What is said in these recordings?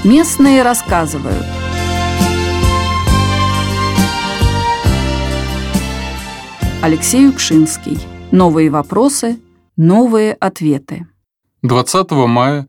Местные рассказывают. Алексей Юкшинский. Новые вопросы, новые ответы. 20 мая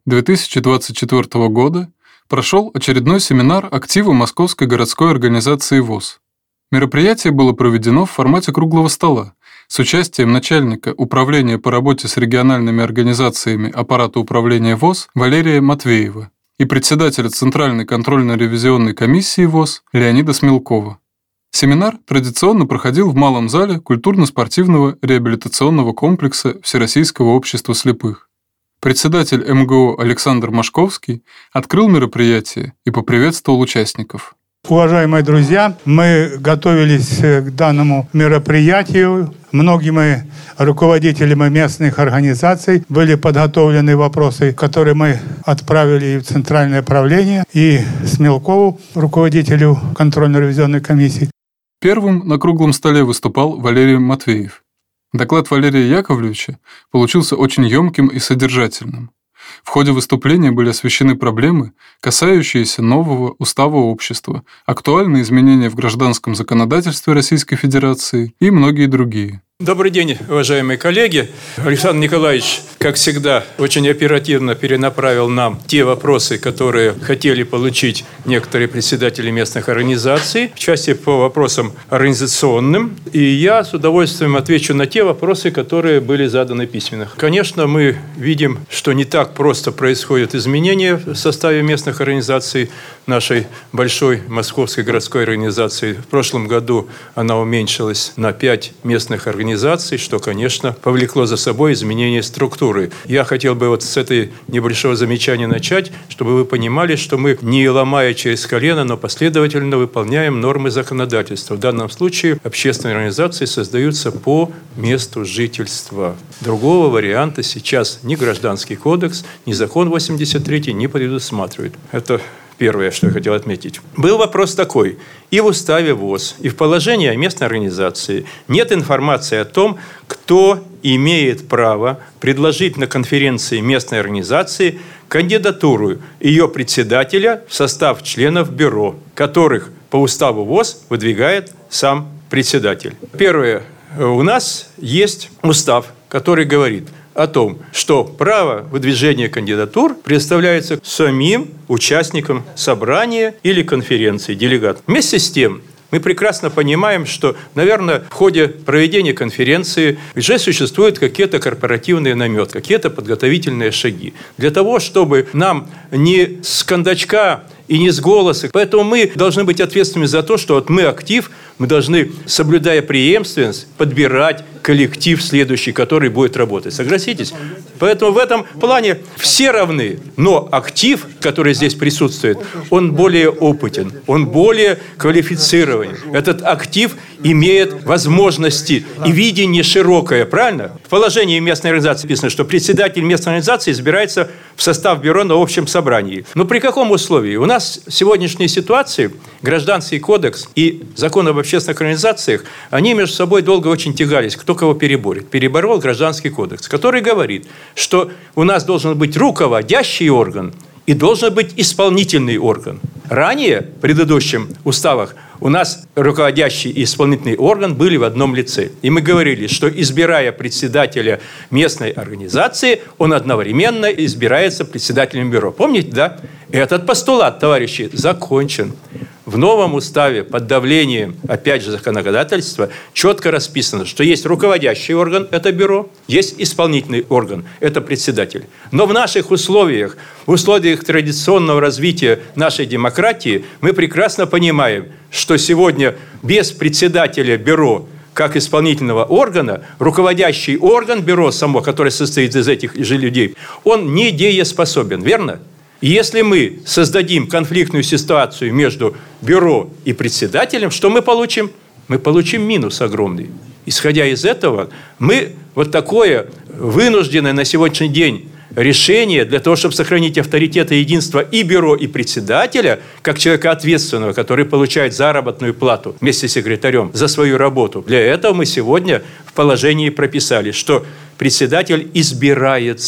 2024 года прошел очередной семинар актива Московской городской организации ВОС. Мероприятие было проведено в формате круглого стола с участием начальника управления по работе с региональными организациями аппарата управления ВОС Валерия Матвеева и председателя Центральной контрольно-ревизионной комиссии ВОС Леонида Смелкова. Семинар традиционно проходил в малом зале культурно-спортивного реабилитационного комплекса Всероссийского общества слепых. Председатель МГО Александр Машковский открыл мероприятие и поприветствовал участников. Уважаемые друзья, мы готовились к данному мероприятию. Многими руководителями местных организаций были подготовлены вопросы, которые мы отправили в Центральное правление и Смелкову, руководителю контрольно-ревизионной комиссии. Первым на круглом столе выступал Валерий Матвеев. Доклад Валерия Яковлевича получился очень емким и содержательным. В ходе выступления были освещены проблемы, касающиеся нового устава общества, актуальные изменения в гражданском законодательстве Российской Федерации и многие другие. Добрый день, уважаемые коллеги. Александр Николаевич, как всегда, очень оперативно перенаправил нам те вопросы, которые хотели получить некоторые председатели местных организаций, в части по вопросам организационным. И я с удовольствием отвечу на те вопросы, которые были заданы письменно. Конечно, мы видим, что не так просто происходят изменения в составе местных организаций нашей большой московской городской организации. В прошлом году она уменьшилась на 5 местных организаций, что, конечно, повлекло за собой изменение структуры. Я хотел бы вот с этой небольшого замечания начать, чтобы вы понимали, что мы, не ломая через колено, но последовательно выполняем нормы законодательства. В данном случае общественные организации создаются по месту жительства. Другого варианта сейчас ни Гражданский кодекс, ни закон 83 не предусматривает. Это первое, что я хотел отметить. Был вопрос такой. И в уставе ВОС, и в положении о местной организации нет информации о том, кто имеет право предложить на конференции местной организации кандидатуру ее председателя в состав членов бюро, которых по уставу ВОС выдвигает сам председатель. Первое. У нас есть устав, который говорит о том, что право выдвижения кандидатур предоставляется самим участникам собрания или конференции, делегатам. Вместе с тем, мы прекрасно понимаем, что, наверное, в ходе проведения конференции уже существуют какие-то корпоративные наметки, какие-то подготовительные шаги. Для того, чтобы нам не с кондачка и не с голоса. Поэтому мы должны быть ответственными за то, что вот мы актив, мы должны, соблюдая преемственность, подбирать коллектив следующий, который будет работать. Согласитесь? Поэтому в этом плане все равны. Но актив, который здесь присутствует, он более опытен, он более квалифицирован. Этот актив имеет возможности и видение широкое, правильно? В положении местной организации написано, что председатель местной организации избирается в состав бюро на общем собрании. Но при каком условии? У нас в сегодняшней ситуации Гражданский кодекс и закон об общественных организациях, они между собой долго очень тягались, кто кого переборет. Переборол Гражданский кодекс, который говорит, что у нас должен быть руководящий орган и должен быть исполнительный орган. Ранее, в предыдущих уставах, у нас руководящий и исполнительный орган были в одном лице. И мы говорили, что избирая председателя местной организации, он одновременно избирается председателем бюро. Помните, да? Этот постулат, товарищи, закончен. В новом уставе под давлением, опять же, законодательства четко расписано, что есть руководящий орган – это бюро, есть исполнительный орган – это председатель. Но в наших условиях, в условиях традиционного развития нашей демократии, мы прекрасно понимаем, что сегодня без председателя бюро как исполнительного органа, руководящий орган бюро само, который состоит из этих же людей, он недееспособен, верно? Если мы создадим конфликтную ситуацию между бюро и председателем, что мы получим? Мы получим минус огромный. Исходя из этого, мы вот такое вынужденное на сегодняшний день решение для того, чтобы сохранить авторитет и единство и бюро, и председателя, как человека ответственного, который получает заработную плату вместе с секретарем за свою работу. Для этого мы сегодня в положении прописали, что председатель избирается в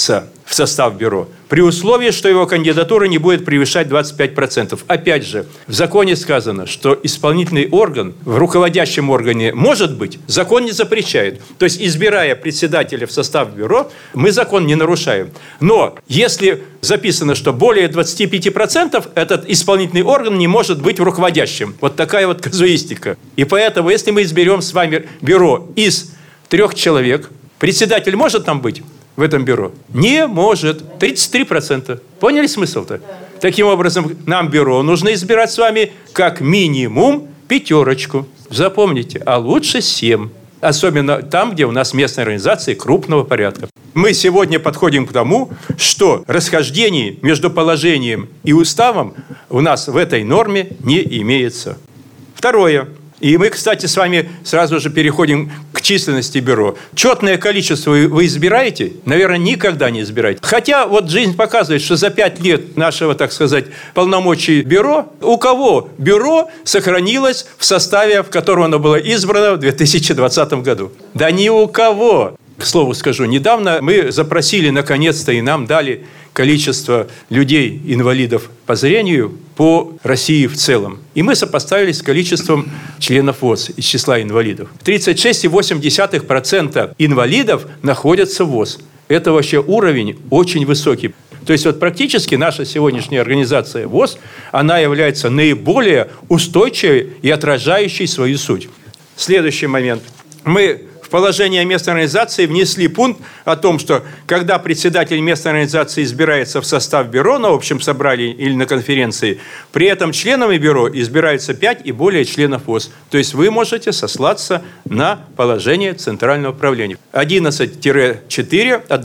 в состав бюро, при условии, что его кандидатура не будет превышать 25%. Опять же, в законе сказано, что исполнительный орган в руководящем органе может быть, закон не запрещает. То есть, избирая председателя в состав бюро, мы закон не нарушаем. Но если записано, что более 25%, этот исполнительный орган не может быть в руководящем. Вот такая вот казуистика. И поэтому, если мы изберем с вами бюро из 3 человек, председатель может там быть? В этом бюро? Не может. 33%. Поняли смысл-то? Таким образом, нам бюро нужно избирать с вами как минимум 5. Запомните, а лучше 7. Особенно там, где у нас местные организации крупного порядка. Мы сегодня подходим к тому, что расхождений между положением и уставом у нас в этой норме не имеется. Второе. И мы, кстати, с вами сразу же переходим к численности бюро. Четное количество вы избираете? Наверное, никогда не избираете. Хотя вот жизнь показывает, что за 5 лет нашего, так сказать, полномочий бюро, у кого бюро сохранилось в составе, в котором оно было избрано в 2020 году? Да ни у кого. К слову скажу, недавно мы запросили, наконец-то, и нам дали количество людей, инвалидов по зрению по России в целом. И мы сопоставили с количеством членов ВОС из числа инвалидов. 36,8% инвалидов находятся в ВОС. Это вообще уровень очень высокий. То есть вот практически наша сегодняшняя организация ВОС, она является наиболее устойчивой и отражающей свою суть. Следующий момент. Мы в положение местной организации внесли пункт о том, что когда председатель местной организации избирается в состав бюро на общем собрании или на конференции, при этом членами бюро избирается 5 и более членов ВОС. То есть вы можете сослаться на положение Центрального управления. 11-4 от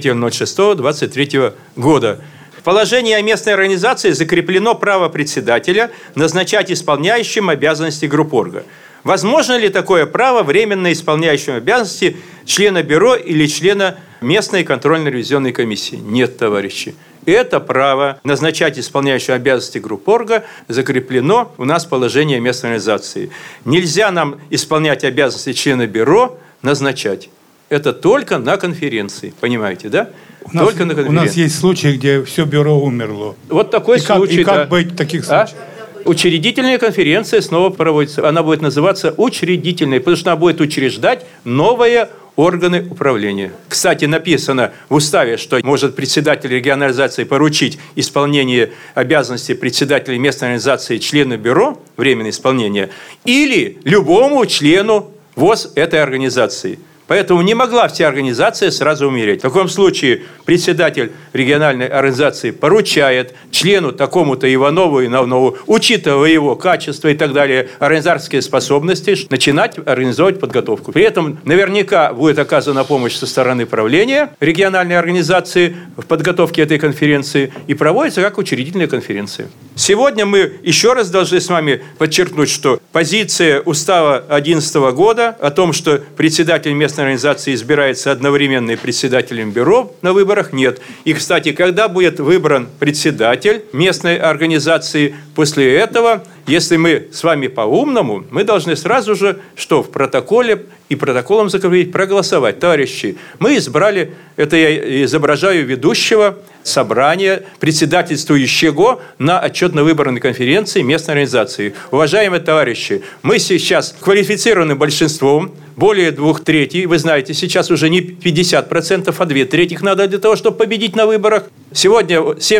23.06.23 года. В положении о местной организации закреплено право председателя назначать исполняющим обязанности группорга. Возможно ли такое право временно исполняющему обязанности члена бюро или члена местной контрольно-ревизионной комиссии? Нет, товарищи. Это право назначать исполняющего обязанности группорга закреплено у нас в положении местной организации. Нельзя нам исполнять обязанности члена бюро назначать. Это только на конференции. Понимаете, да? Только на конференции. У нас есть случаи, где все бюро умерло. Вот такой случай. И как быть в таких случаях? Учредительная конференция снова проводится. Она будет называться учредительной, потому что она будет учреждать новые органы управления. Кстати, написано в уставе, что может председатель региональной организации поручить исполнение обязанностей председателя местной организации члену бюро, временное исполнение, или любому члену ВОС этой организации. Поэтому не могла вся организация сразу умереть. В таком случае председатель региональной организации поручает члену такому-то Иванову, учитывая его качество и так далее, организаторские способности, начинать организовывать подготовку. При этом наверняка будет оказана помощь со стороны правления региональной организации в подготовке этой конференции и проводится как учредительная конференция. Сегодня мы еще раз должны с вами подчеркнуть, что позиция устава 2011 года о том, что председатель местной организации избирается одновременно и председателем бюро на выборах, нет. И, кстати, когда будет выбран председатель местной организации, после этого, если мы с вами по-умному, мы должны сразу же, что в протоколе и протоколом закрепить, проголосовать. Товарищи, мы избрали, это я изображаю ведущего собрания, председательствующего на отчетно-выборной конференции местной организации. Уважаемые товарищи, мы сейчас квалифицированным большинством, более 2/3, вы знаете, сейчас уже не 50%, а 2/3 надо для того, чтобы победить на выборах. Сегодня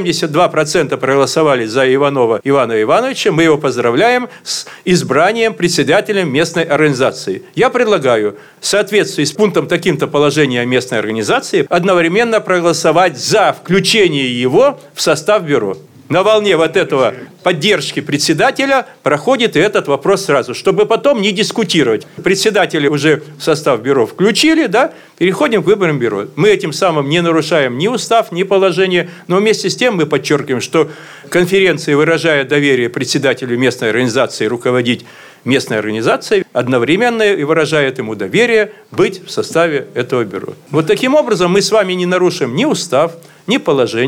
72% проголосовали за Иванова Ивана Ивановича. Мы его поздравляем с избранием председателем местной организации. Я предлагаю в соответствии с пунктом таким-то положения местной организации одновременно проголосовать за включение его в состав бюро. На волне вот этого поддержки председателя проходит и этот вопрос сразу, чтобы потом не дискутировать. Председателя уже в состав бюро включили, да, переходим к выборам бюро. Мы этим самым не нарушаем ни устав, ни положение, но вместе с тем мы подчеркиваем, что конференция, выражая доверие председателю местной организации руководить местной организацией, одновременно и выражает ему доверие быть в составе этого бюро. Вот таким образом мы с вами не нарушим ни устав, ни положение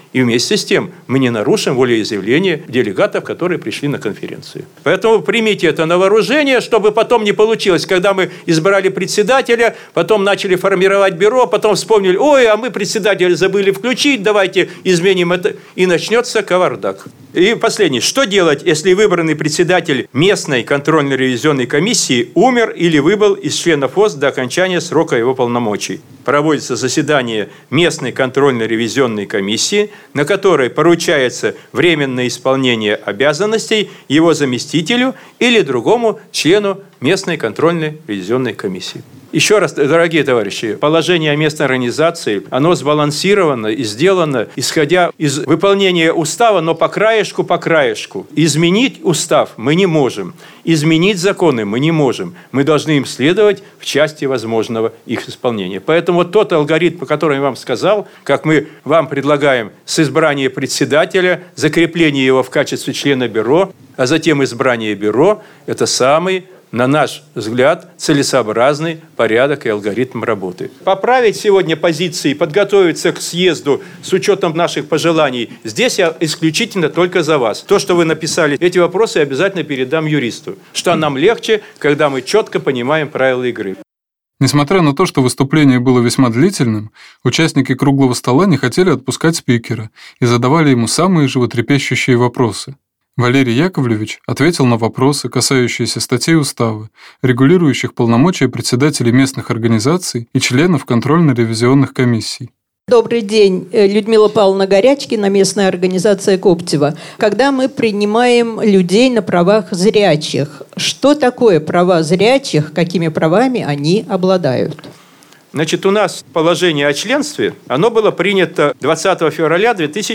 И вместе с тем мы не нарушим волеизъявление делегатов, которые пришли на конференцию. Поэтому примите это на вооружение, чтобы потом не получилось, когда мы избрали председателя, потом начали формировать бюро, потом вспомнили, ой, а мы председателя забыли включить, давайте изменим это, и начнется кавардак. И последнее. Что делать, если выбранный председатель местной контрольно-ревизионной комиссии умер или выбыл из членов ВОС до окончания срока его полномочий? Проводится заседание местной контрольно-ревизионной комиссии, на которой поручается временное исполнение обязанностей его заместителю или другому члену местной контрольно-ревизионной комиссии. Еще раз, дорогие товарищи, положение о местной организации, оно сбалансировано и сделано, исходя из выполнения устава, но по краешку. Изменить устав мы не можем, изменить законы мы не можем. Мы должны им следовать в части возможного их исполнения. Поэтому вот тот алгоритм, по которому я вам сказал, как мы вам предлагаем с избрания председателя, закрепление его в качестве члена бюро, а затем избрание бюро, это самый, на наш взгляд, целесообразный порядок и алгоритм работы. Поправить сегодня позиции, подготовиться к съезду с учетом наших пожеланий, здесь я исключительно только за вас. То, что вы написали, эти вопросы я обязательно передам юристу, что нам легче, когда мы четко понимаем правила игры. Несмотря на то, что выступление было весьма длительным, участники круглого стола не хотели отпускать спикера и задавали ему самые животрепещущие вопросы. Валерий Яковлевич ответил на вопросы, касающиеся статей устава, регулирующих полномочия председателей местных организаций и членов контрольно-ревизионных комиссий. Добрый день, Людмила Павловна Горячкина, местная организация Коптева. Когда мы принимаем людей на правах зрячих, что такое права зрячих, какими правами они обладают? Значит, у нас положение о членстве, оно было принято 20 февраля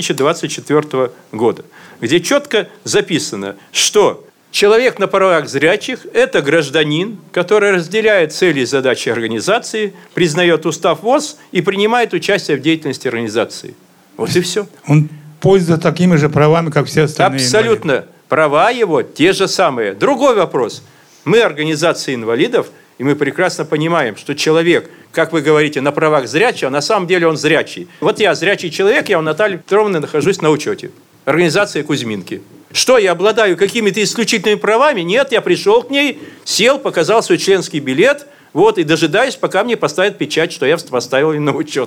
2024 года, где четко записано, что человек на правах зрячих – это гражданин, который разделяет цели и задачи организации, признает устав ВОС и принимает участие в деятельности организации. Вот и все. Он пользуется такими же правами, как все остальные. Абсолютно. Инвалиды. Права его те же самые. Другой вопрос. Мы организация инвалидов, и мы прекрасно понимаем, что человек, как вы говорите, на правах зрячего, на самом деле он зрячий. Вот я зрячий человек, я у Натальи Петровны нахожусь на учете. Организация Кузьминки. Что, я обладаю какими-то исключительными правами? Нет, я пришел к ней, сел, показал свой членский билет, вот, и дожидаюсь, пока мне поставят печать, что я поставил ее на учет.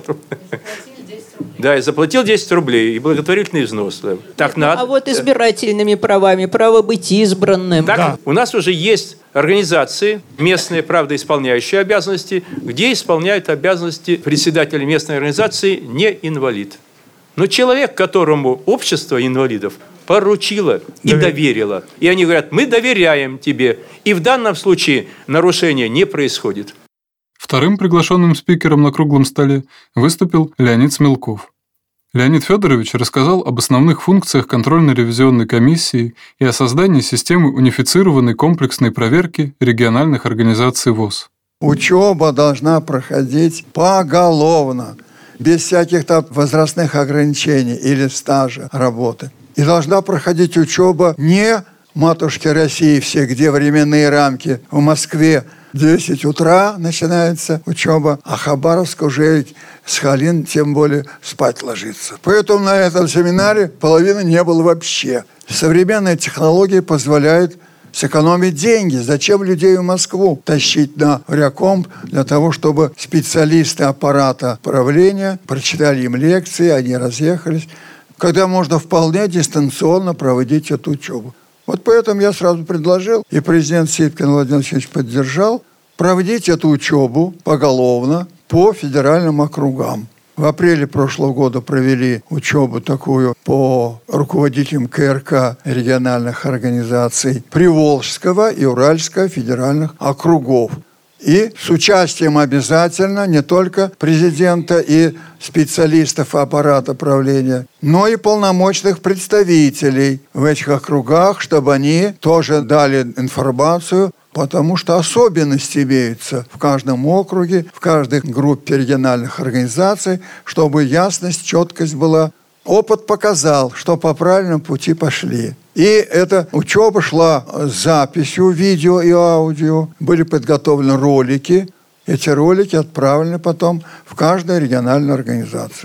Да, я заплатил 10 рублей и благотворительный взнос. Так надо. А вот избирательными правами, право быть избранным. Так, Да. У нас уже есть организации, местные, правда, исполняющие обязанности, где исполняют обязанности председателя местной организации не инвалид. Но человек, которому общество инвалидов поручило и доверило. И они говорят, мы доверяем тебе. И в данном случае нарушения не происходит. Вторым приглашенным спикером на круглом столе выступил Леонид Смелков. Леонид Федорович рассказал об основных функциях контрольно-ревизионной комиссии и о создании системы унифицированной комплексной проверки региональных организаций ВОС. Учеба должна проходить поголовно, без всяких там возрастных ограничений или стажа работы. И должна проходить учеба не матушки России все, где временные рамки. В Москве 10 утра начинается учеба, а Хабаровск уже с Халин тем более спать ложится. Поэтому на этом семинаре половины не было вообще. Современные технологии позволяют сэкономить деньги. Зачем людей в Москву тащить на Рякомп для того, чтобы специалисты аппарата правления прочитали им лекции, они разъехались, когда можно вполне дистанционно проводить эту учебу. Вот поэтому я сразу предложил, и президент Ситкин Владимир Владимирович поддержал, проводить эту учебу поголовно по федеральным округам. В апреле прошлого года провели учебу такую по руководителям КРК региональных организаций Приволжского и Уральского федеральных округов. И с участием обязательно не только президента и специалистов аппарата правления, но и полномочных представителей в этих округах, чтобы они тоже дали информацию, потому что особенности имеются в каждом округе, в каждой группе региональных организаций, чтобы ясность, четкость была. Опыт показал, что по правильному пути пошли. И эта учеба шла с записью видео и аудио. Были подготовлены ролики. Эти ролики отправлены потом в каждую региональную организацию.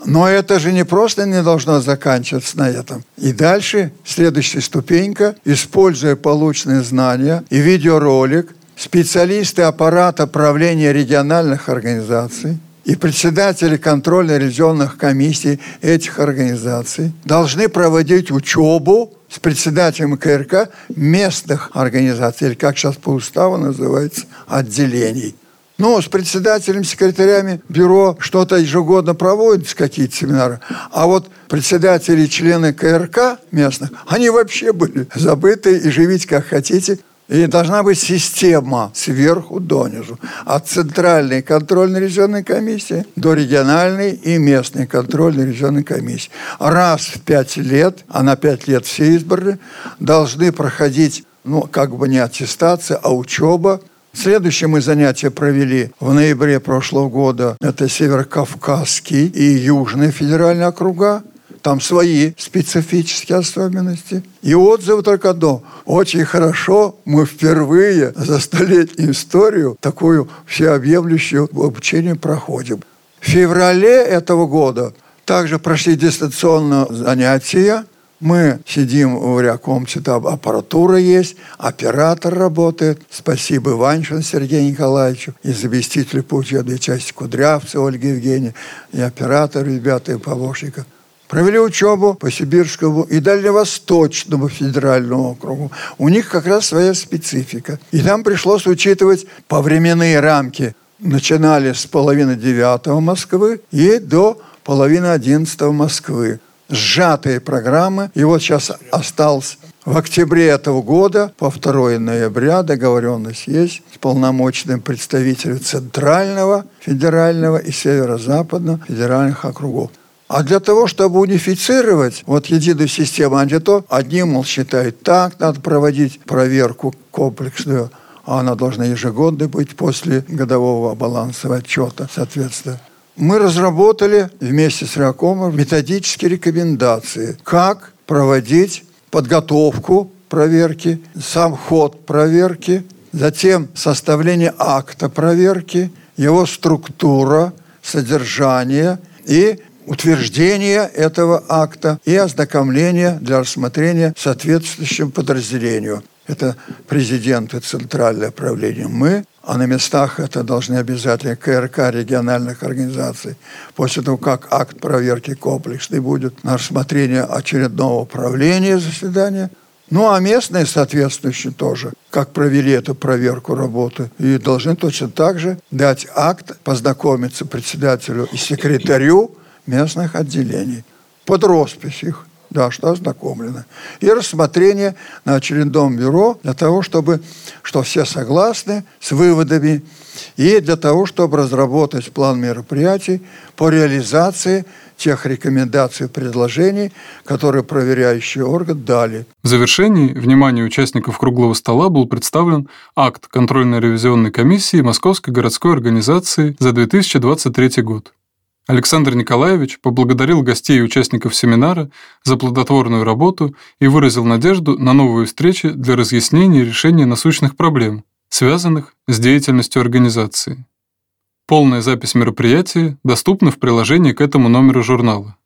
Но это же не просто не должно заканчиваться на этом. И дальше следующая ступенька, используя полученные знания и видеоролик, специалисты аппарата правления региональных организаций и председатели контрольно-ревизионных комиссий этих организаций должны проводить учебу с председателем КРК местных организаций, или как сейчас по уставу называется, отделений. Ну, с председателями, секретарями бюро что-то ежегодно проводятся, какие-то семинары. А вот председатели и члены КРК местных, они вообще были забыты, и живите как хотите. И должна быть система сверху донизу. От центральной контрольно-ревизионной комиссии до региональной и местной контрольно-ревизионной комиссии. Раз в 5 лет, а на 5 лет все избраны, должны проходить, как бы не аттестация, а учеба. Следующее мы занятия провели в ноябре прошлого года. Это Северокавказский и Южный федеральные округа. Там свои специфические особенности. И отзывы только одно. Очень хорошо, мы впервые за столетнюю историю такую всеобъемлющую обучение проходим. В феврале этого года также прошли дистанционные занятия. Мы сидим в рякомте, там аппаратура есть, оператор работает. Спасибо Иванчину Сергею Николаевичу и заместителю по учебной части Кудрявцеву Ольге Евгеньевне, и оператору, ребята, и помощника. Провели учебу по Сибирскому и Дальневосточному федеральному округу. У них как раз своя специфика. И там пришлось учитывать повременные рамки. Начинали с 8:30 Москвы и до 10:30 Москвы. Сжатые программы. И вот сейчас осталось в октябре этого года, по 2 ноября, договоренность есть с полномочным представителем Центрального федерального и Северо-Западного федеральных округов. А для того, чтобы унифицировать единую систему, одни, считают так, надо проводить проверку комплексную, а она должна ежегодно быть после годового балансового отчета, соответственно. Мы разработали вместе с Рякомом методические рекомендации, как проводить подготовку проверки, сам ход проверки, затем составление акта проверки, его структура, содержание и утверждение этого акта и ознакомление для рассмотрения соответствующему подразделению. Это президент и центральное правление мы, а на местах это должны обязательно КРК региональных организаций. После того, как акт проверки комплексный будет на рассмотрение очередного правления заседания, а местные, соответствующие тоже, как провели эту проверку работы, и должны точно так же дать акт, познакомиться председателю и секретарю местных отделений под роспись их, что ознакомлено. И рассмотрение на очередном бюро для того, что все согласны с выводами, и для того, чтобы разработать план мероприятий по реализации тех рекомендаций и предложений, которые проверяющий орган дали. В завершении вниманию участников круглого стола был представлен акт контрольно-ревизионной комиссии Московской городской организации за 2023 год. Александр Николаевич поблагодарил гостей и участников семинара за плодотворную работу и выразил надежду на новые встречи для разъяснения и решения насущных проблем, связанных с деятельностью организации. Полная запись мероприятия доступна в приложении к этому номеру журнала.